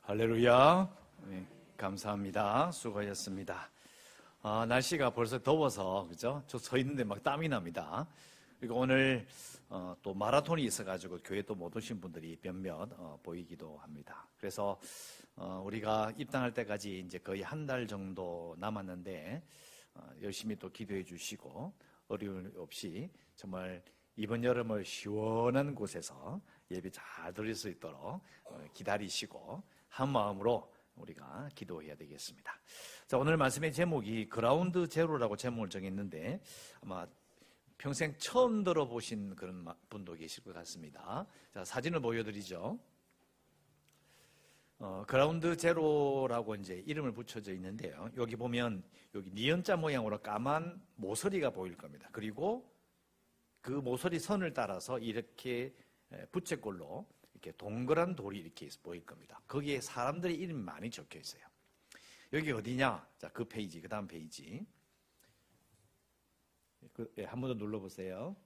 할렐루야. 네, 감사합니다. 수고하셨습니다. 날씨가 벌써 더워서 그죠? 저 서 있는데 막 땀이 납니다. 그리고 오늘 또 마라톤이 있어가지고 교회 또 못 오신 분들이 몇몇 보이기도 합니다. 그래서 우리가 입당할 때까지 이제 거의 한 달 정도 남았는데 열심히 또 기도해 주시고 어려움 없이 정말 이번 여름을 시원한 곳에서 예배 잘 드릴 수 있도록 기다리시고 한 마음으로 우리가 기도해야 되겠습니다. 자, 오늘 말씀의 제목이 그라운드 제로라고 제목을 정했는데 아마 평생 처음 들어보신 그런 분도 계실 것 같습니다. 자, 사진을 보여드리죠. 그라운드 제로라고 이제 이름을 붙여져 있는데요. 여기 보면 여기 니은자 모양으로 까만 모서리가 보일 겁니다. 그리고 그 모서리 선을 따라서 이렇게 부채꼴로 이렇게 동그란 돌이 이렇게 보일 겁니다. 거기에 사람들의 이름이 많이 적혀 있어요. 여기 어디냐? 자, 그 페이지, 그 다음 페이지. 한 번 더 눌러보세요.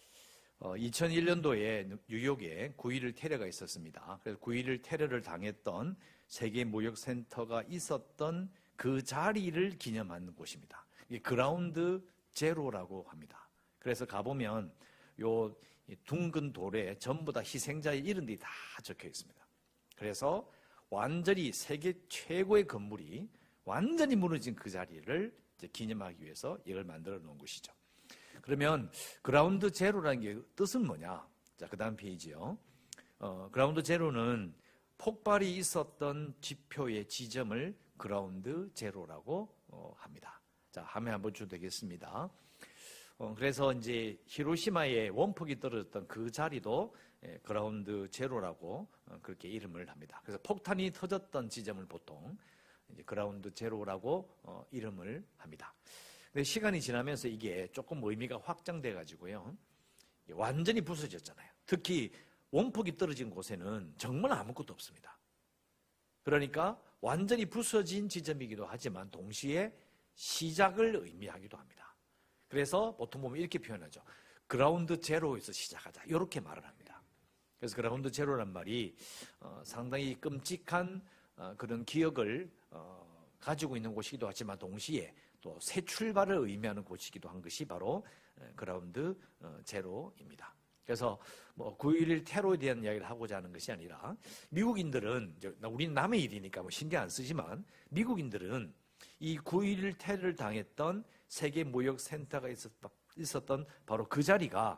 2001년도에 뉴욕에 9.11 테러가 있었습니다. 그래서 9.11 테러를 당했던 세계 무역센터가 있었던 그 자리를 기념하는 곳입니다. 이게 그라운드 제로라고 합니다. 그래서 가보면 요 둥근 돌에 전부 다 희생자의 이름들이 다 적혀 있습니다. 그래서 완전히 세계 최고의 건물이 완전히 무너진 그 자리를 이제 기념하기 위해서 이걸 만들어 놓은 것이죠. 그러면 그라운드 제로라는 게 뜻은 뭐냐? 자, 그 다음 페이지요. 그라운드 제로는 폭발이 있었던 지표의 지점을 그라운드 제로라고 합니다. 자, 화면 한번 주 되겠습니다. 그래서 이제 히로시마에 원폭이 떨어졌던 그 자리도 그라운드 제로라고 그렇게 이름을 합니다. 그래서 폭탄이 터졌던 지점을 보통 이제 그라운드 제로라고 이름을 합니다. 근데 시간이 지나면서 이게 조금 의미가 확장돼 가지고요. 완전히 부서졌잖아요. 특히 원폭이 떨어진 곳에는 정말 아무것도 없습니다. 그러니까 완전히 부서진 지점이기도 하지만 동시에 시작을 의미하기도 합니다. 그래서 보통 보면 이렇게 표현하죠. 그라운드 제로에서 시작하자. 이렇게 말을 합니다. 그래서 그라운드 제로란 말이 상당히 끔찍한 그런 기억을 가지고 있는 곳이기도 하지만 동시에 또 새 출발을 의미하는 곳이기도 한 것이 바로 그라운드 제로입니다. 그래서 뭐 9.11 테러에 대한 이야기를 하고자 하는 것이 아니라 미국인들은 우리는 남의 일이니까 뭐 신경 안 쓰지만 미국인들은 이 9.11 테러를 당했던 세계 무역 센터가 있었던 바로 그 자리가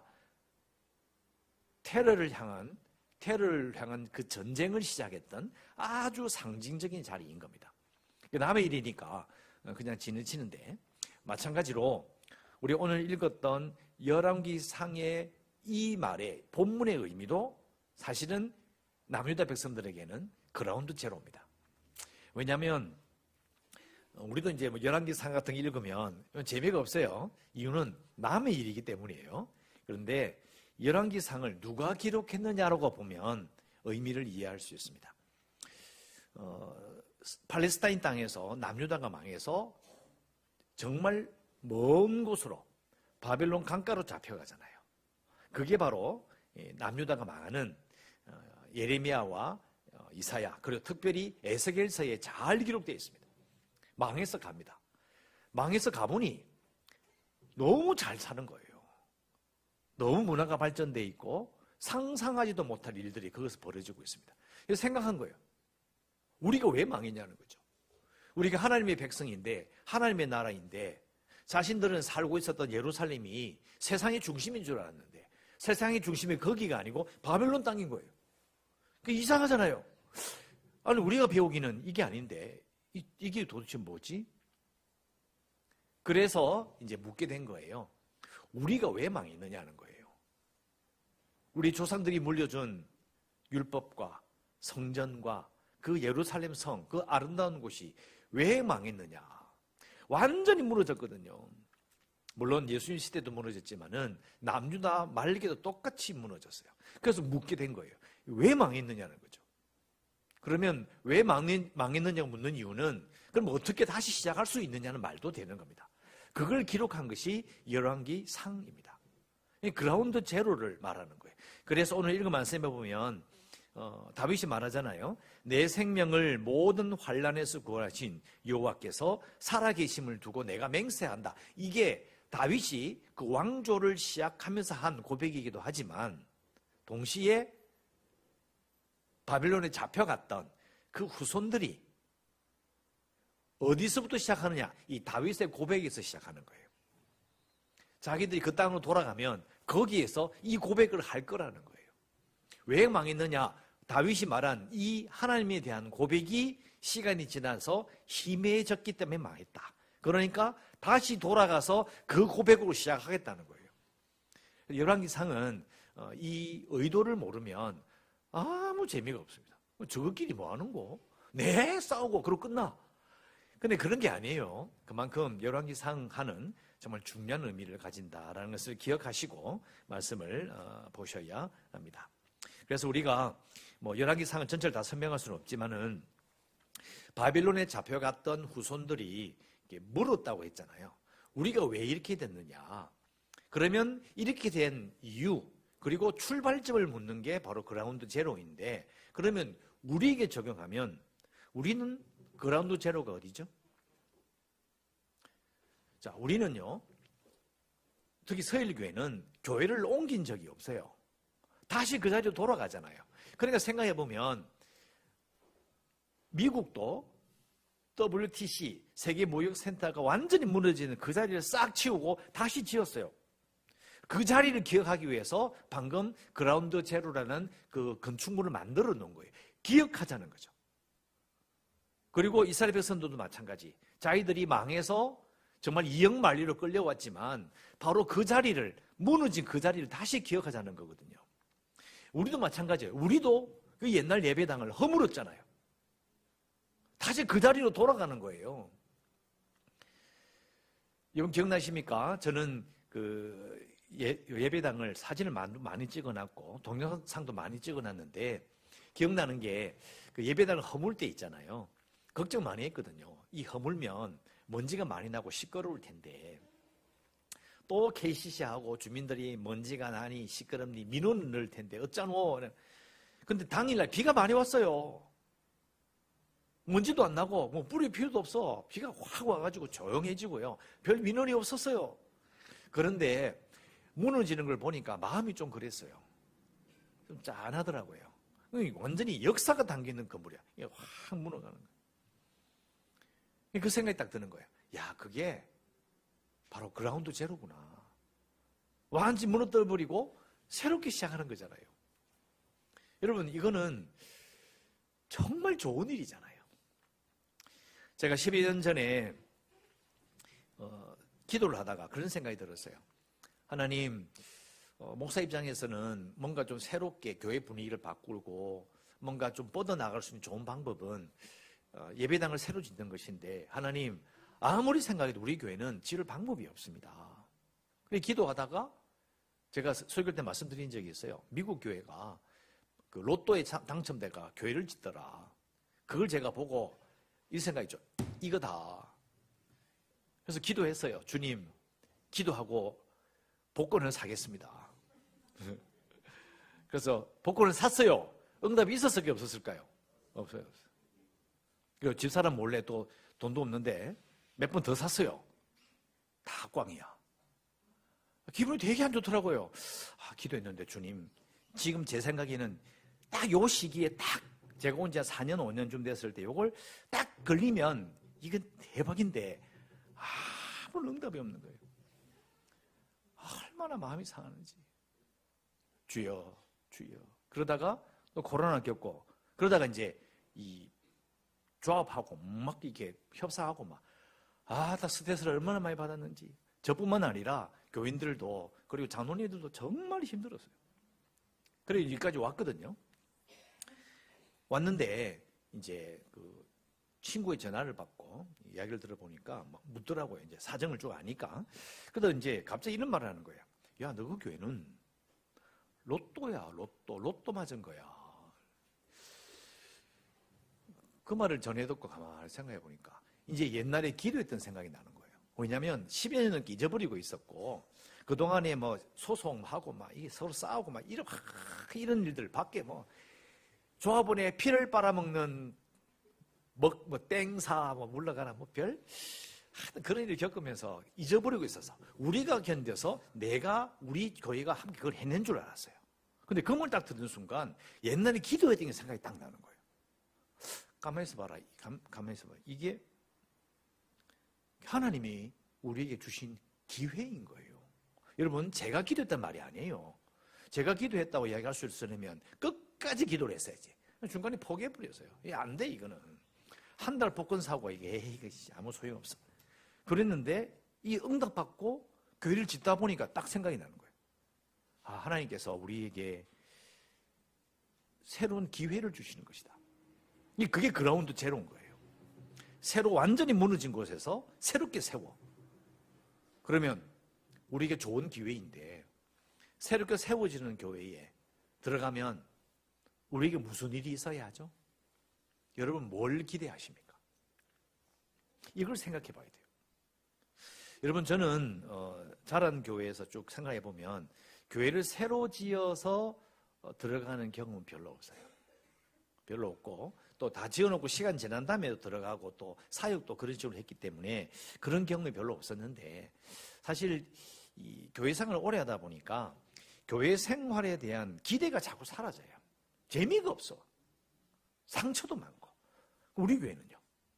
테러를 향한 그 전쟁을 시작했던 아주 상징적인 자리인 겁니다. 남의 일이니까 그냥 지나치는데 마찬가지로 우리 오늘 읽었던 열왕기상의 이 말의 본문의 의미도 사실은 남유다 백성들에게는 그라운드 제로입니다. 왜냐하면 우리도 이제 열왕기상 같은 거 읽으면 재미가 없어요. 이유는 남의 일이기 때문이에요. 그런데 열왕기상을 누가 기록했느냐라고 보면 의미를 이해할 수 있습니다. 팔레스타인 땅에서 남유다가 망해서 정말 먼 곳으로 바벨론 강가로 잡혀가잖아요. 그게 바로 남유다가 망하는 예레미야와 이사야 그리고 특별히 에스겔서에 잘 기록되어 있습니다. 망해서 갑니다. 망해서 가보니 너무 잘 사는 거예요. 너무 문화가 발전되어 있고 상상하지도 못할 일들이 거기서 벌어지고 있습니다. 그래서 생각한 거예요. 우리가 왜 망했냐는 거죠. 우리가 하나님의 백성인데 하나님의 나라인데 자신들은 살고 있었던 예루살렘이 세상의 중심인 줄 알았는데 세상의 중심이 거기가 아니고 바벨론 땅인 거예요. 이상하잖아요. 아니 우리가 배우기는 이게 아닌데 이게 도대체 뭐지? 그래서 이제 묻게 된 거예요. 우리가 왜 망했느냐는 거예요. 우리 조상들이 물려준 율법과 성전과 그 예루살렘 성, 그 아름다운 곳이 왜 망했느냐? 완전히 무너졌거든요. 물론 예수님 시대도 무너졌지만은 남유다 말기도 똑같이 무너졌어요. 그래서 묻게 된 거예요. 왜 망했느냐는 거죠. 그러면 왜 망했느냐고 묻는 이유는 그럼 어떻게 다시 시작할 수 있느냐는 말도 되는 겁니다. 그걸 기록한 것이 열왕기상입니다. 그라운드 제로를 말하는 거예요. 그래서 오늘 읽은 말씀에 보면 다윗이 말하잖아요. 내 생명을 모든 환난에서 구하신 여호와께서 살아계심을 두고 내가 맹세한다. 이게 다윗이 그 왕조를 시작하면서 한 고백이기도 하지만 동시에 바빌론에 잡혀갔던 그 후손들이 어디서부터 시작하느냐? 이 다윗의 고백에서 시작하는 거예요. 자기들이 그 땅으로 돌아가면 거기에서 이 고백을 할 거라는 거예요. 왜 망했느냐? 다윗이 말한 이 하나님에 대한 고백이 시간이 지나서 희미해졌기 때문에 망했다. 그러니까 다시 돌아가서 그 고백으로 시작하겠다는 거예요. 열왕기상은 이 의도를 모르면 아무 재미가 없습니다. 저것끼리 뭐 하는 거? 네, 싸우고 그러고 끝나. 근데 그런 게 아니에요. 그만큼 열왕기상 하는 정말 중요한 의미를 가진다라는 것을 기억하시고 말씀을 보셔야 합니다. 그래서 우리가 뭐 열왕기상을 전체를 다 설명할 수는 없지만은 바빌론에 잡혀갔던 후손들이 물었다고 했잖아요. 우리가 왜 이렇게 됐느냐? 그러면 이렇게 된 이유 그리고 출발점을 묻는 게 바로 그라운드 제로인데 그러면 우리에게 적용하면 우리는 그라운드 제로가 어디죠? 자, 우리는요, 특히 서일교회는 교회를 옮긴 적이 없어요. 다시 그 자리로 돌아가잖아요. 그러니까 생각해보면 미국도 WTC, 세계무역센터가 완전히 무너지는 그 자리를 싹 치우고 다시 지었어요. 그 자리를 기억하기 위해서 방금 그라운드 제로라는 그 건축물을 만들어 놓은 거예요. 기억하자는 거죠. 그리고 이스라엘 백성들도 마찬가지. 자기들이 망해서 정말 이역만리로 끌려왔지만 바로 그 자리를, 무너진 그 자리를 다시 기억하자는 거거든요. 우리도 마찬가지예요. 우리도 그 옛날 예배당을 허물었잖아요. 다시 그 자리로 돌아가는 거예요. 여러분 기억나십니까? 저는 그 예배당을 사진을 많이 찍어놨고 동영상도 많이 찍어놨는데 기억나는 게 그 예배당을 허물 때 있잖아요. 걱정 많이 했거든요. 이 허물면 먼지가 많이 나고 시끄러울 텐데 또 KCC하고 주민들이 먼지가 나니 시끄럽니 민원을 넣을 텐데 어쩌노. 근데 당일날 비가 많이 왔어요. 먼지도 안 나고 뭐 뿌릴 필요도 없어. 비가 확 와가지고 조용해지고요. 별 민원이 없었어요. 그런데 무너지는 걸 보니까 마음이 좀 그랬어요. 좀 짠하더라고요. 완전히 역사가 담겨있는 건물이야. 이게 확 무너가는 거예요. 그 생각이 딱 드는 거예요. 야, 그게 바로 그라운드 제로구나. 완전히 무너뜨려버리고 새롭게 시작하는 거잖아요. 여러분, 이거는 정말 좋은 일이잖아요. 제가 12년 전에 기도를 하다가 그런 생각이 들었어요. 하나님, 목사 입장에서는 뭔가 좀 새롭게 교회 분위기를 바꾸고 뭔가 좀 뻗어나갈 수 있는 좋은 방법은 예배당을 새로 짓는 것인데 하나님, 아무리 생각해도 우리 교회는 지을 방법이 없습니다. 그래서 기도하다가 제가 설교 때 말씀드린 적이 있어요. 미국 교회가 그 로또에 당첨돼가 교회를 짓더라. 그걸 제가 보고 이 생각이죠. 이거다. 그래서 기도했어요. 주님, 기도하고 복권을 사겠습니다. 그래서 복권을 샀어요. 응답이 있었을까요? 없었을까요? 없어요. 그리고 집사람 몰래 또 돈도 없는데 몇 번 더 샀어요. 다 꽝이야. 기분이 되게 안 좋더라고요. 기도했는데 주님, 지금 제 생각에는 딱 요 시기에 딱 제가 온 지 4년, 5년쯤 됐을 때 요걸 딱 걸리면 이건 대박인데 아무런 응답이 없는 거예요. 얼마나 마음이 상하는지. 주여, 주여. 그러다가 또 코로나 겪고 그러다가 이제 이 조합하고 막 이렇게 협상하고 다 스트레스를 얼마나 많이 받았는지. 저뿐만 아니라 교인들도 그리고 장로님들도 정말 힘들었어요. 그래서 여기까지 왔거든요. 왔는데 이제 그 친구의 전화를 받고 이야기를 들어보니까 막 묻더라고요. 이제 사정을 쭉 아니까. 그러다 이제 갑자기 이런 말을 하는 거예요. 야, 너 그 교회는 로또야, 로또 맞은 거야. 그 말을 전해 듣고 가만히 생각해 보니까 이제 옛날에 기도했던 생각이 나는 거예요. 왜냐하면 10여 년 넘게 잊어버리고 있었고 그동안에 뭐 소송하고 이게 서로 싸우고 이런 일들 밖에 조합원의 피를 빨아먹는 땡사, 물러가나, 그런 일을 겪으면서 잊어버리고 있어서 우리가 견뎌서 우리 교회가 함께 그걸 해낸 줄 알았어요. 근데 그 말 딱 듣는 순간 옛날에 기도했던 게 생각이 딱 나는 거예요. 가만히 있어봐라. 가만히 있어봐. 이게 하나님이 우리에게 주신 기회인 거예요. 여러분, 제가 기도했단 말이 아니에요. 제가 기도했다고 이야기할 수 있으려면 끝까지 기도를 했어야지. 중간에 포기해버렸어요. 안 돼, 이거는. 한 달 복권 사고 이게 아무 소용없어. 그랬는데 이 응답받고 교회를 짓다 보니까 딱 생각이 나는 거예요. 하나님께서 우리에게 새로운 기회를 주시는 것이다. 그게 그라운드 제로인 거예요. 새로 완전히 무너진 곳에서 새롭게 세워. 그러면 우리에게 좋은 기회인데 새롭게 세워지는 교회에 들어가면 우리에게 무슨 일이 있어야 하죠? 여러분, 뭘 기대하십니까? 이걸 생각해 봐야 돼요. 여러분, 저는 자란 교회에서 쭉 생각해 보면 교회를 새로 지어서 들어가는 경험은 별로 없어요. 별로 없고, 또 다 지어놓고 시간 지난 다음에도 들어가고 또 사역도 그런 식으로 했기 때문에 그런 경험이 별로 없었는데, 사실 이 교회 생활을 오래 하다 보니까 교회 생활에 대한 기대가 자꾸 사라져요. 재미가 없어. 상처도 많고. 우리 교회는요.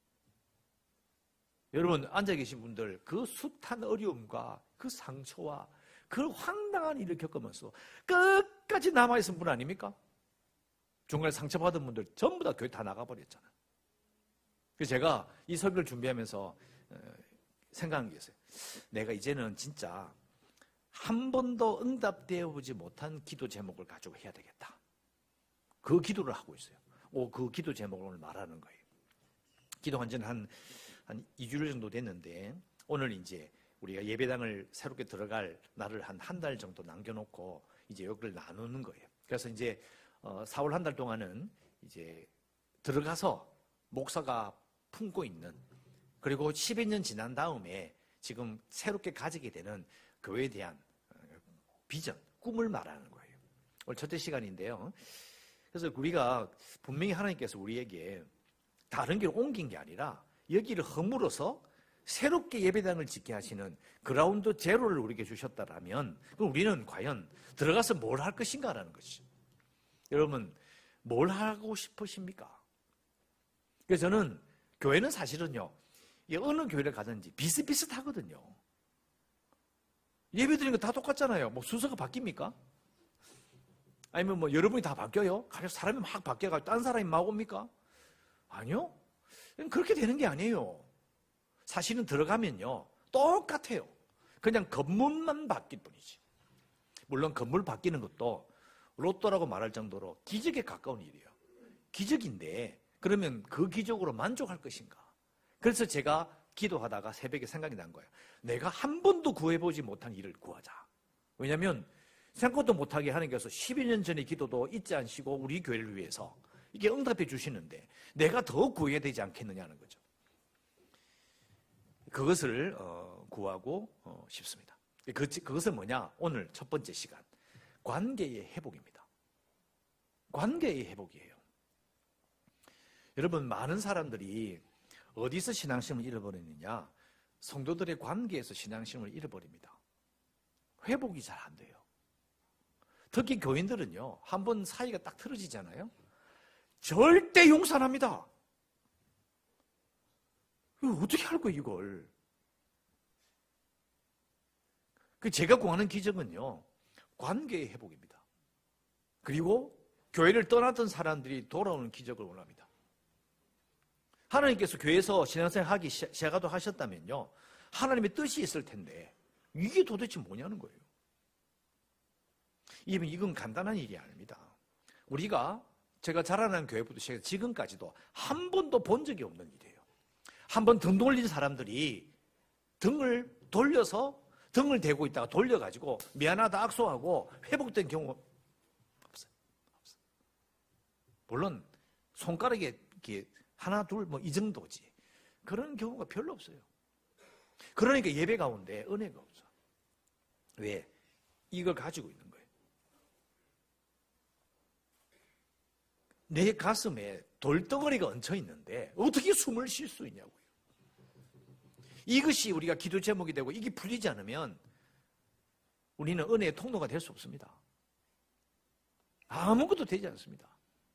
여러분, 앉아 계신 분들 그 숱한 어려움과 그 상처와 그 황당한 일을 겪으면서 끝까지 남아있은 분 아닙니까? 중간에 상처받은 분들 전부 다 교회 다 나가버렸잖아요. 그래서 제가 이 설교를 준비하면서 생각한 게 있어요. 내가 이제는 진짜 한 번도 응답되어 보지 못한 기도 제목을 가지고 해야 되겠다. 그 기도를 하고 있어요. 그 기도 제목을 오늘 말하는 거예요. 기도한 지는 한 2주일 정도 됐는데, 오늘 이제 우리가 예배당을 새롭게 들어갈 날을 한 달 정도 남겨놓고 이제 여기를 나누는 거예요. 그래서 이제 4월 한 달 동안은 이제 들어가서 목사가 품고 있는, 그리고 10여 년 지난 다음에 지금 새롭게 가지게 되는 교회에 대한 비전, 꿈을 말하는 거예요. 오늘 첫째 시간인데요. 그래서 우리가 분명히 하나님께서 우리에게 다른 길을 옮긴 게 아니라 여기를 허물어서 새롭게 예배당을 짓게 하시는 그라운드 제로를 우리에게 주셨다라면, 그럼 우리는 과연 들어가서 뭘 할 것인가라는 것이죠. 여러분, 뭘 하고 싶으십니까? 그래서 저는 교회는 사실은요, 어느 교회를 가든지 비슷비슷하거든요. 예배 드리는 거 다 똑같잖아요. 순서가 바뀝니까? 아니면 여러분이 다 바뀌어요? 가서 사람이 막 바뀌어가지고 딴 사람이 막 옵니까? 아니요. 그렇게 되는 게 아니에요. 사실은 들어가면요, 똑같아요. 그냥 건물만 바뀔 뿐이지. 물론 건물 바뀌는 것도 로또라고 말할 정도로 기적에 가까운 일이에요. 기적인데 그러면 그 기적으로 만족할 것인가? 그래서 제가 기도하다가 새벽에 생각이 난 거예요. 내가 한 번도 구해보지 못한 일을 구하자. 왜냐하면 생각도 못하게 하나님께서 12년 전의 기도도 잊지 않으시고 우리 교회를 위해서 이게 응답해 주시는데 내가 더 구해야 되지 않겠느냐는 거죠. 그것을 구하고 싶습니다. 그것은 뭐냐? 오늘 첫 번째 시간, 관계의 회복입니다. 관계의 회복이에요. 여러분, 많은 사람들이 어디서 신앙심을 잃어버리느냐? 성도들의 관계에서 신앙심을 잃어버립니다. 회복이 잘 안 돼요. 특히 교인들은요, 한번 사이가 딱 틀어지잖아요, 절대 용서 안 합니다. 어떻게 할 거예요, 이걸? 제가 구하는 기적은요, 관계의 회복입니다. 그리고 교회를 떠났던 사람들이 돌아오는 기적을 원합니다. 하나님께서 교회에서 신앙생활 하기 시작하도 하셨다면요, 하나님의 뜻이 있을 텐데 이게 도대체 뭐냐는 거예요. 이건 간단한 일이 아닙니다. 제가 자라난 교회부터 시작해서 지금까지도 한 번도 본 적이 없는 일이에요. 한 번 등 돌린 사람들이 등을 돌려서 등을 대고 있다가 돌려가지고 미안하다 악수하고 회복된 경우 없어요. 물론 손가락에 이렇게 하나 둘 이 정도지 그런 경우가 별로 없어요. 그러니까 예배 가운데 은혜가 없어. 왜? 이걸 가지고 있는 거예요. 내 가슴에 돌덩어리가 얹혀 있는데 어떻게 숨을 쉴 수 있냐고요. 이것이 우리가 기도 제목이 되고 이게 풀리지 않으면 우리는 은혜의 통로가 될 수 없습니다. 아무것도 되지 않습니다.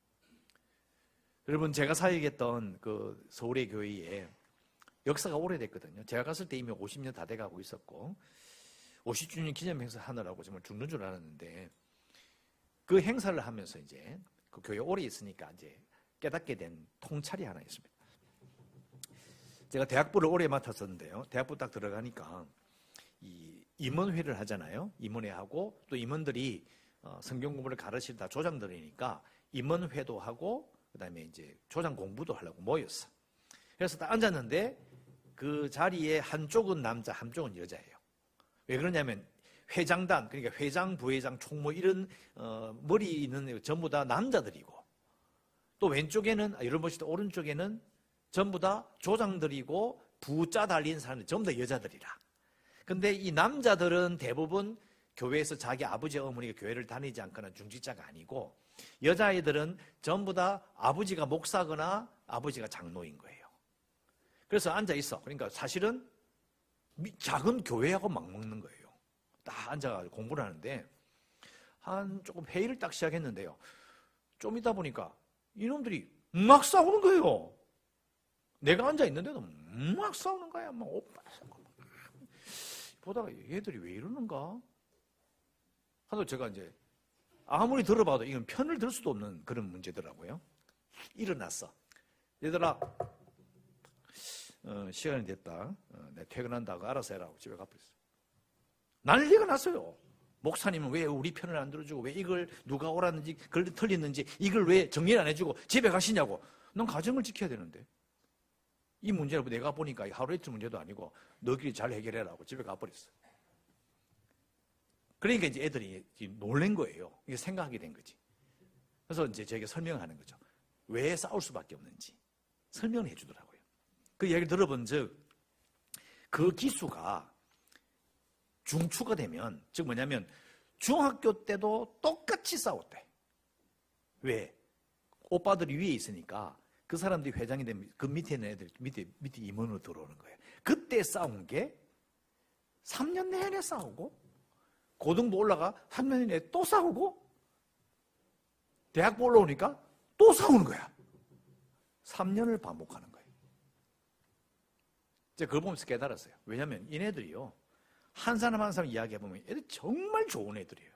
여러분, 제가 사역했던 그 서울의 교회에 역사가 오래됐거든요. 제가 갔을 때 이미 50년 다 돼가고 있었고 50주년 기념 행사 하느라고 정말 죽는 줄 알았는데 그 행사를 하면서 이제 그 교회 오래 있으니까 이제 깨닫게 된 통찰이 하나 있습니다. 제가 대학부를 오래 맡았었는데요. 대학부 딱 들어가니까 이 임원회를 하잖아요. 임원회 하고 또 임원들이 성경 공부를 가르치다 조장들이니까 임원회도 하고 그다음에 이제 조장 공부도 하려고 모였어. 그래서 딱 앉았는데 그 자리에 한쪽은 남자, 한쪽은 여자예요. 왜 그러냐면 회장단, 그러니까 회장, 부회장, 총무 이런 머리 있는 전부 다 남자들이고 또 왼쪽에는 여러분 보시다 오른쪽에는 전부 다 조장들이고 부자 달린 사람들 전부 다 여자들이라. 근데 이 남자들은 대부분 교회에서 자기 아버지 어머니가 교회를 다니지 않거나 중직자가 아니고 여자아이들은 전부 다 아버지가 목사거나 아버지가 장로인 거예요. 그래서 앉아 있어. 그러니까 사실은 작은 교회하고 맞먹는 거예요. 딱 앉아가지고 공부를 하는데 한 조금 회의를 딱 시작했는데요. 좀 있다 보니까 이놈들이 막 싸우는 거예요. 내가 앉아 있는데도 막 싸우는 거야. 막 오빠 보다가 얘들이 왜 이러는가? 하도 제가 이제 아무리 들어봐도 이건 편을 들 수도 없는 그런 문제더라고요. 일어났어. 얘들아, 시간이 됐다. 내가 퇴근한다고 알아서 해라고 집에 가버렸어. 난리가 났어요. 목사님은 왜 우리 편을 안 들어주고 왜 이걸 누가 옳았는지 그걸 틀렸는지 이걸 왜 정리를 안 해주고 집에 가시냐고. 넌 가정을 지켜야 되는데. 이 문제를 내가 보니까 하루 이틀 문제도 아니고 너희끼리 잘 해결해라고 집에 가버렸어. 그러니까 이제 애들이 놀란 거예요. 이게 생각하게 된 거지. 그래서 이제 저에게 설명하는 거죠. 왜 싸울 수밖에 없는지 설명을 해주더라고요. 그 얘기를 들어본 즉, 그 기수가 중추가 되면, 즉 뭐냐면 중학교 때도 똑같이 싸웠대. 왜? 오빠들이 위에 있으니까 그 사람들이 회장이 되면 그 밑에 있는 애들 밑에 임원으로 들어오는 거예요. 그때 싸운 게 3년 내내 싸우고 고등부 올라가 3년 내내 또 싸우고 대학부 올라오니까 또 싸우는 거야. 3년을 반복하는 거예요. 제가 그걸 보면서 깨달았어요. 왜냐하면 얘네들이요, 한 사람 한 사람 이야기해보면 애들 정말 좋은 애들이에요.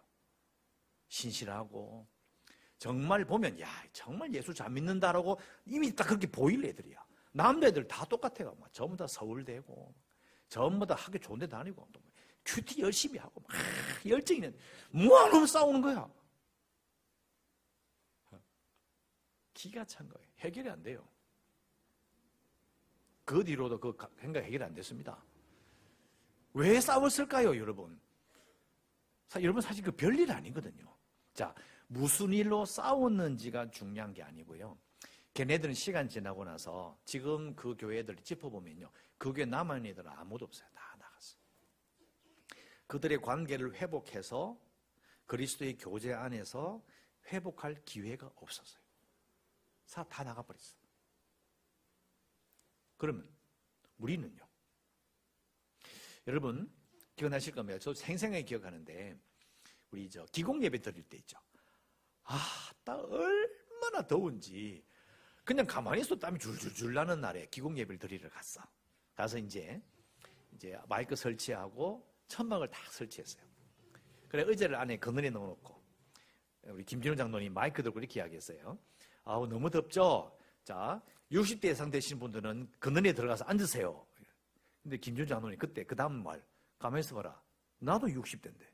신실하고 정말 보면 야 정말 예수 잘 믿는다라고 이미 딱 그렇게 보일 애들이야. 남자애들 다 똑같아요. 막 전부 다 서울대고 전부 다 학교 좋은 데 다니고 또 큐티 열심히 하고 막 열정이 있는 뭐하러 싸우는 거야. 기가 찬 거예요. 해결이 안 돼요. 그 뒤로도 그 생각 해결이 안 됐습니다. 왜 싸웠을까요, 여러분? 여러분 사실 그 별일 아니거든요. 자, 무슨 일로 싸웠는지가 중요한 게 아니고요. 걔네들은 시간 지나고 나서 지금 그 교회들을 짚어보면요, 그 교회 남아있는 애들은 아무도 없어요. 다 나갔어요. 그들의 관계를 회복해서 그리스도의 교제 안에서 회복할 기회가 없었어요. 다 나가버렸어요. 그러면 우리는요? 여러분 기억나실 겁니다. 저 생생하게 기억하는데 우리 기공 예배 드릴 때 있죠. 딱 얼마나 더운지 그냥 가만히 있어도 땀이 줄줄줄 나는 날에 기공 예배를 드리러 갔어. 가서 이제 마이크 설치하고 천막을 딱 설치했어요. 그래 의자를 안에 그늘에 넣어놓고 우리 김진호 장로님 마이크 들고 이렇게 이야기했어요. 아우 너무 덥죠? 자 60대 이상 되신 분들은 그늘에 들어가서 앉으세요. 근데 김진호 장로님 그때 그 다음 말 가만히 있어봐라. 나도 60대인데.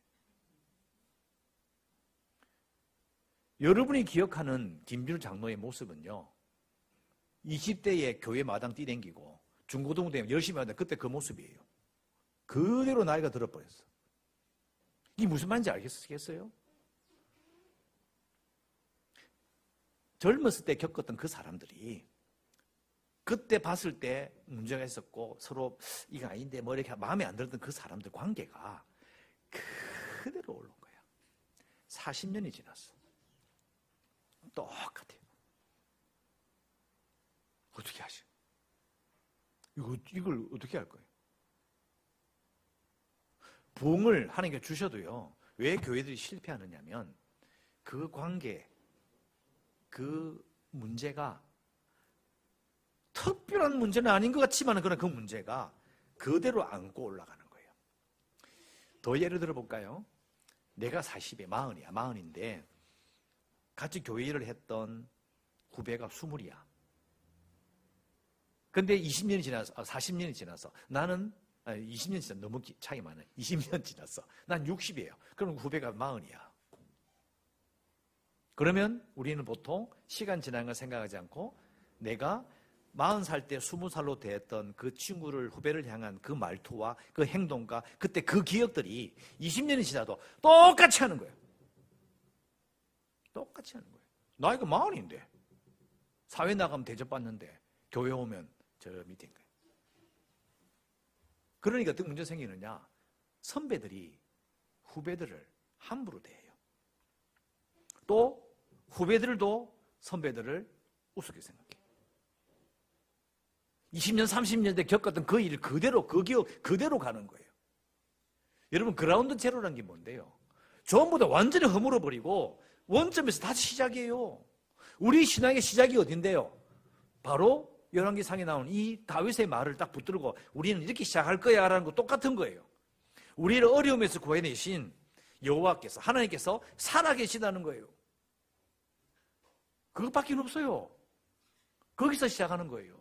여러분이 기억하는 김진호 장로의 모습은요, 20대에 교회 마당 뛰댕기고 중고등부 되면 열심히 하던 그때 그 모습이에요. 그대로 나이가 들어버렸어. 이게 무슨 말인지 알겠어요? 젊었을 때 겪었던 그 사람들이 그때 봤을 때 문제가 있었고 서로 이거 아닌데 뭐 이렇게 마음에 안 들었던 그 사람들 관계가 그대로 오른 거야. 40년이 지났어. 똑같아요. 어떻게 하죠? 이걸 어떻게 할 거예요? 부흥을 하나님께 주셔도요, 왜 교회들이 실패하느냐면 그 관계, 그 문제가 특별한 문제는 아닌 것 같지만 그러나 그 문제가 그대로 안고 올라가는 거예요. 더 예를 들어 볼까요? 내가 40에 40이야. 40인데 같이 교회 일을 했던 후배가 20이야. 근데 20년이 지나서 40년이 지나서 나는 20년 지나서 너무 차이 많아요. 20년 지났어. 난 60이에요. 그럼 후배가 40이야. 그러면 우리는 보통 시간 지난 걸 생각하지 않고 내가 40살 때 20살로 대했던 그 친구를, 후배를 향한 그 말투와 그 행동과 그때 그 기억들이 20년이 지나도 똑같이 하는 거예요. 똑같이 하는 거예요. 나이가 40인데 사회 나가면 대접받는데 교회 오면 저 밑인 거예요. 그러니까 어떤 문제 생기느냐? 선배들이 후배들을 함부로 대해요. 또 후배들도 선배들을 우습게 생각해요. 20년, 30년 대 겪었던 그 일 그대로, 그 기억 그대로 가는 거예요. 여러분, 그라운드 제로라는 게 뭔데요? 전부 다 완전히 허물어버리고 원점에서 다시 시작이에요. 우리 신앙의 시작이 어딘데요? 바로 열왕기상에 나온 이 다윗의 말을 딱 붙들고 우리는 이렇게 시작할 거야 라는 거 똑같은 거예요. 우리를 어려움에서 구해내신 여호와께서, 하나님께서 살아계시다는 거예요. 그것밖에 없어요. 거기서 시작하는 거예요.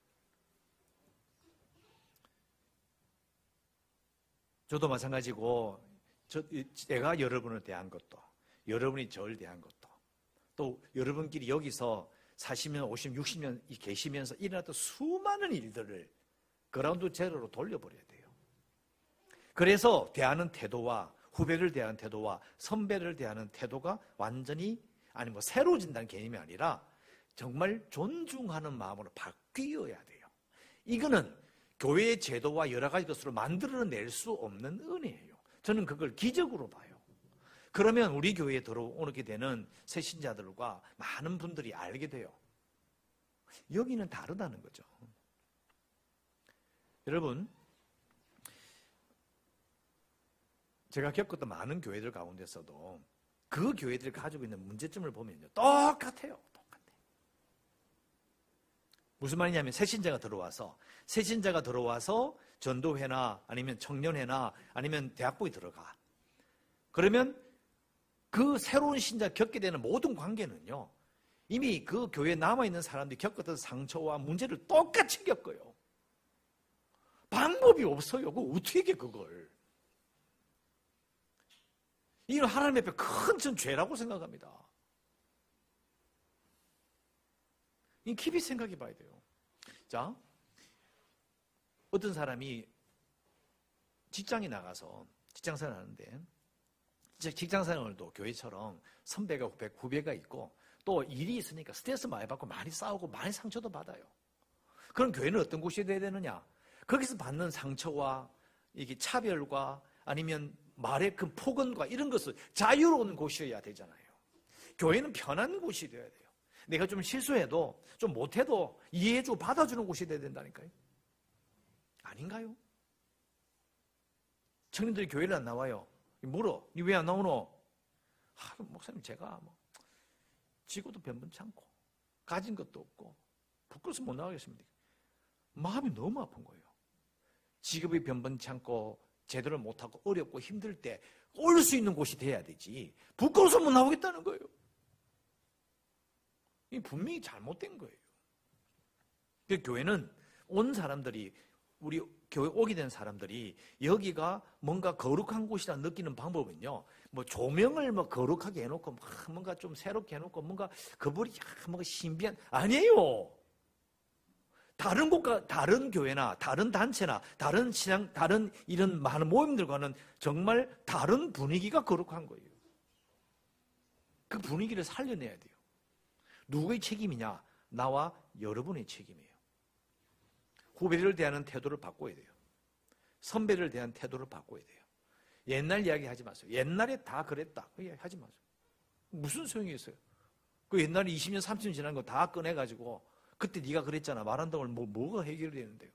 저도 마찬가지고 제가 여러분을 대한 것도, 여러분이 저를 대한 것도, 또 여러분끼리 여기서 40년, 50년, 60년 계시면서 일어났던 수많은 일들을 그라운드 제로로 돌려버려야 돼요. 그래서 대하는 태도와 후배를 대하는 태도와 선배를 대하는 태도가 완전히, 아니 뭐 새로워진다는 개념이 아니라 정말 존중하는 마음으로 바뀌어야 돼요. 이거는 교회의 제도와 여러 가지 것으로 만들어낼 수 없는 은혜예요. 저는 그걸 기적으로 봐요. 그러면 우리 교회에 들어오게 되는 새 신자들과 많은 분들이 알게 돼요. 여기는 다르다는 거죠. 여러분, 제가 겪었던 많은 교회들 가운데서도 그 교회들이 가지고 있는 문제점을 보면요, 똑같아요. 무슨 말이냐면 새 신자가 들어와서 전도회나 아니면 청년회나 아니면 대학부에 들어가. 그러면 그 새로운 신자 겪게 되는 모든 관계는요, 이미 그 교회에 남아있는 사람들이 겪었던 상처와 문제를 똑같이 겪어요. 방법이 없어요. 어떻게 그걸. 이건 하나님 앞에 큰 죄라고 생각합니다. 이 깊이 생각해 봐야 돼요. 자, 어떤 사람이 직장에 나가서 직장생활 하는데, 직장생활도 교회처럼 선배가 후배가 있고 또 일이 있으니까 스트레스 많이 받고 많이 싸우고 많이 상처도 받아요. 그럼 교회는 어떤 곳이 돼야 되느냐? 거기서 받는 상처와 이게 차별과 아니면 말의 그 폭언과 이런 것을 자유로운 곳이어야 되잖아요. 교회는 편한 곳이 되어야 돼요. 내가 좀 실수해도 좀 못해도 이해해주고 받아주는 곳이 돼야 된다니까요. 아닌가요? 청년들이 교회를 안 나와요. 물어. 니 왜 안 나오노? 목사님, 제가 지고도 변변치 않고 가진 것도 없고 부끄러워서 못 나가겠습니다. 마음이 너무 아픈 거예요. 직업이 변변치 않고 제대로 못하고 어렵고 힘들 때 올 수 있는 곳이 돼야 되지. 부끄러워서 못 나오겠다는 거예요. 이 분명히 잘못된 거예요. 그 교회는 온 사람들이, 우리 교회 오게 된 사람들이 여기가 뭔가 거룩한 곳이라 느끼는 방법은요, 뭐 조명을 거룩하게 해놓고 뭔가 좀 새롭게 해놓고 뭔가 거불이 뭔가 신비한, 아니에요. 다른 곳과 다른 교회나 다른 단체나 다른 신앙, 다른 이런 많은 모임들과는 정말 다른 분위기가 거룩한 거예요. 그 분위기를 살려내야 돼요. 누구의 책임이냐? 나와 여러분의 책임이에요. 후배를 대하는 태도를 바꿔야 돼요. 선배를 대한 태도를 바꿔야 돼요. 옛날 이야기 하지 마세요. 옛날에 다 그랬다. 그 이야기 하지 마세요. 무슨 소용이 있어요? 그 옛날에 20년, 30년 지난 거 다 꺼내가지고 그때 네가 그랬잖아. 말한다고 뭐가 해결되는데요?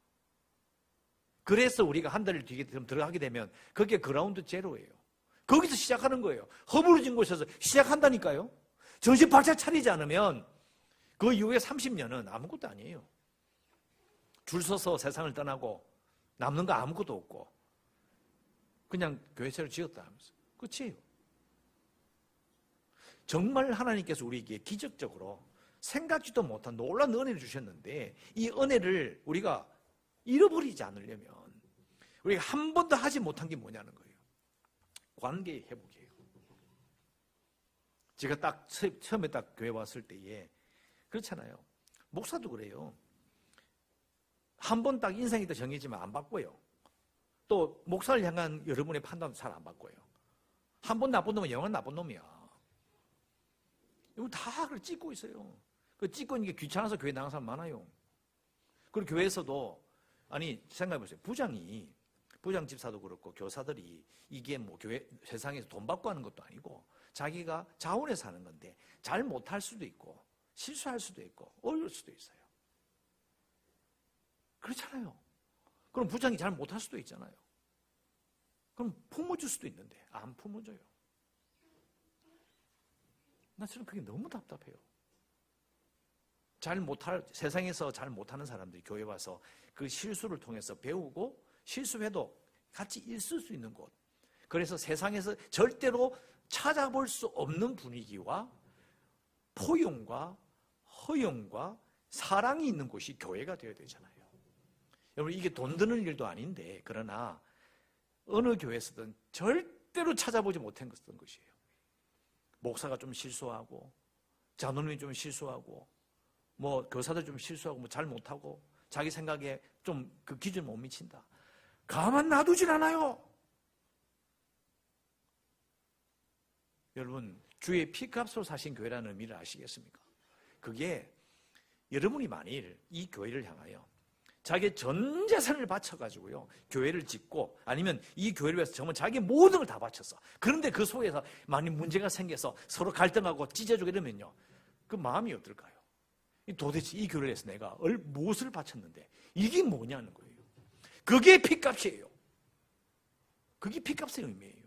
그래서 우리가 한 달 뒤에 들어가게 되면 그게 그라운드 제로예요. 거기서 시작하는 거예요. 허물어진 곳에서 시작한다니까요. 정신 바짝 차리지 않으면 그 이후에 30년은 아무것도 아니에요. 줄 서서 세상을 떠나고 남는 거 아무것도 없고 그냥 교회 새로 지었다 하면서 끝이에요. 정말 하나님께서 우리에게 기적적으로 생각지도 못한 놀라운 은혜를 주셨는데 이 은혜를 우리가 잃어버리지 않으려면 우리가 한 번도 하지 못한 게 뭐냐는 거예요. 관계의 회복이에요. 제가 딱 처음에 딱 교회 왔을 때에 그렇잖아요. 목사도 그래요. 한 번 딱 인생이 더 정해지면 안 바꿔요. 또 목사를 향한 여러분의 판단도 잘 안 바꿔요. 한 번 나쁜 놈은 영원 나쁜 놈이야. 이거 다 그걸 찍고 있어요. 그 찍고 있는 게 귀찮아서 교회 나가는 사람 많아요. 그리고 교회에서도 아니 생각해보세요. 부장 집사도 그렇고 교사들이 이게 뭐 교회 세상에서 돈 받고 하는 것도 아니고 자기가 자원해서 하는 건데 잘 못할 수도 있고 실수할 수도 있고 어려울 수도 있어요. 그렇잖아요. 그럼 부장이 잘 못할 수도 있잖아요. 그럼 품어줄 수도 있는데 안 품어줘요. 나 저는 그게 너무 답답해요. 세상에서 잘 못하는 사람들이 교회 와서 그 실수를 통해서 배우고 실수해도 같이 있을 수 있는 곳. 그래서 세상에서 절대로 찾아볼 수 없는 분위기와 포용과 허용과 사랑이 있는 곳이 교회가 되어야 되잖아요. 여러분 이게 돈 드는 일도 아닌데 그러나 어느 교회에서든 절대로 찾아보지 못한 것이에요. 목사가 좀 실수하고 장로님이 좀 실수하고 뭐 교사들 좀 실수하고 뭐 잘 못하고 자기 생각에 좀 그 기준 못 미친다. 가만 놔두질 않아요. 여러분 주의 피값으로 사신 교회라는 의미를 아시겠습니까? 그게 여러분이 만일 이 교회를 향하여 자기의 전 재산을 바쳐가지고요 교회를 짓고 아니면 이 교회를 위해서 정말 자기의 모든 걸 다 바쳤어. 그런데 그 속에서 많이 문제가 생겨서 서로 갈등하고 찢어지고 이러면요 그 마음이 어떨까요? 도대체 이 교회를 위해서 내가 무엇을 바쳤는데 이게 뭐냐는 거예요. 그게 피값이에요. 그게 피값의 의미예요.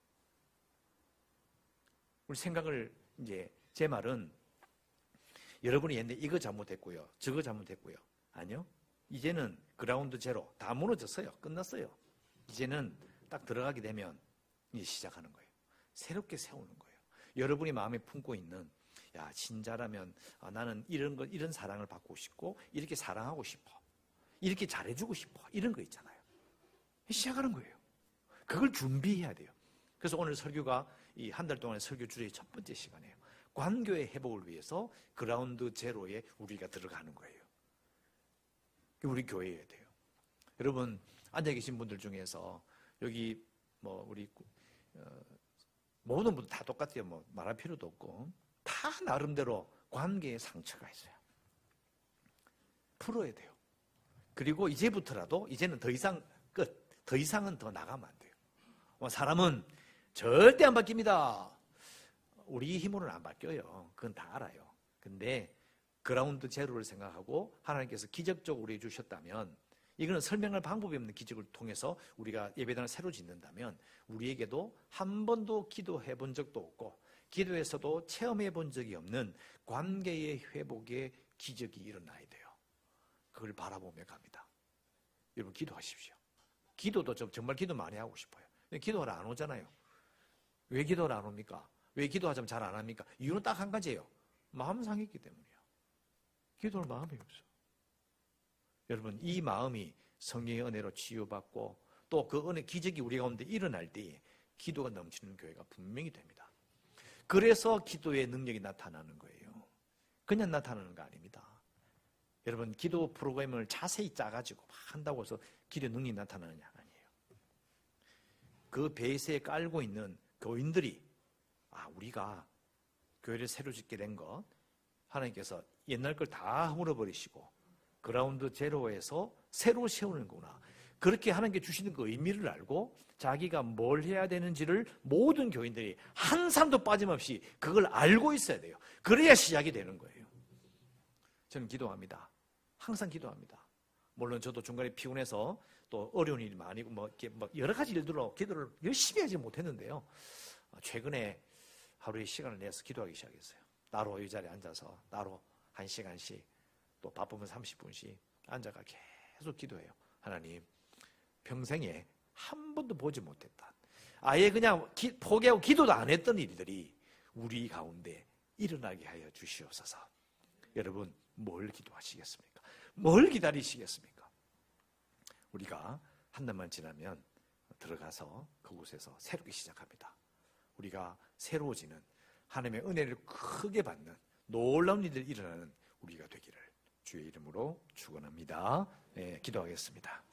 우리 생각을 이제 제 말은 여러분이 옛날에 이거 잘못했고요 저거 잘못했고요 아니요. 이제는 그라운드 제로 다 무너졌어요. 끝났어요. 이제는 딱 들어가게 되면 이제 시작하는 거예요. 새롭게 세우는 거예요. 여러분이 마음에 품고 있는 야 진짜라면 나는 이런 사랑을 받고 싶고 이렇게 사랑하고 싶어. 이렇게 잘해주고 싶어. 이런 거 있잖아요. 시작하는 거예요. 그걸 준비해야 돼요. 그래서 오늘 설교가 이 한 달 동안의 설교 주제의 첫 번째 시간이에요. 관교의 회복을 위해서 그라운드 제로에 우리가 들어가는 거예요. 우리 교회여야 돼요. 여러분 앉아 계신 분들 중에서 여기 뭐 우리 모든 분들 다 똑같아요. 뭐 말할 필요도 없고 다 나름대로 관계에 상처가 있어요. 풀어야 돼요. 그리고 이제부터라도 이제는 더 이상 끝. 더 이상은 더 나가면 안 돼요. 사람은 절대 안 바뀝니다. 우리 힘으로는 안 바뀌어요. 그건 다 알아요. 근데 그라운드 제로를 생각하고 하나님께서 기적적으로 우리에게 주셨다면 이거는 설명할 방법이 없는 기적을 통해서 우리가 예배당을 새로 짓는다면 우리에게도 한 번도 기도해 본 적도 없고 기도에서도 체험해 본 적이 없는 관계의 회복의 기적이 일어나야 돼요. 그걸 바라보며 갑니다. 여러분 기도하십시오. 기도도 정말 기도 많이 하고 싶어요. 근데 기도하러 안 오잖아요. 왜 기도하러 안 옵니까? 왜 기도하자면 잘 안 합니까? 이유는 딱 한 가지예요. 마음 상했기 때문이에요. 기도할 마음이 없어. 여러분 이 마음이 성령의 은혜로 치유받고 또 그 은혜 기적이 우리 가운데 일어날 때에 기도가 넘치는 교회가 분명히 됩니다. 그래서 기도의 능력이 나타나는 거예요. 그냥 나타나는 거 아닙니다. 여러분 기도 프로그램을 자세히 짜가지고 한다고 해서 기도의 능력이 나타나느냐 아니에요. 그 베이스에 깔고 있는 교인들이 우리가 교회를 새로 짓게 된 것 하나님께서 옛날 걸 다 허물어버리시고 그라운드 제로에서 새로 세우는구나. 그렇게 하나님께 주시는 그 의미를 알고 자기가 뭘 해야 되는지를 모든 교인들이 한 사람도 빠짐없이 그걸 알고 있어야 돼요. 그래야 시작이 되는 거예요. 저는 기도합니다. 항상 기도합니다. 물론 저도 중간에 피곤해서 또 어려운 일이 많이고 뭐 여러 가지 일들로 기도를 열심히 하지 못했는데요. 최근에 하루에 시간을 내서 기도하기 시작했어요. 나로 이 자리에 앉아서 나로 1시간씩 또 바쁘면 30분씩 앉아가 계속 기도해요. 하나님, 평생에 한 번도 보지 못했다. 아예 그냥 포기하고 기도도 안 했던 일들이 우리 가운데 일어나게 하여 주시옵소서. 여러분, 뭘 기도하시겠습니까? 뭘 기다리시겠습니까? 우리가 한 달만 지나면 들어가서 그곳에서 새롭게 시작합니다. 우리가 새로워지는 하나님의 은혜를 크게 받는 놀라운 일들이 일어나는 우리가 되기를 주의 이름으로 축원합니다. 네, 기도하겠습니다.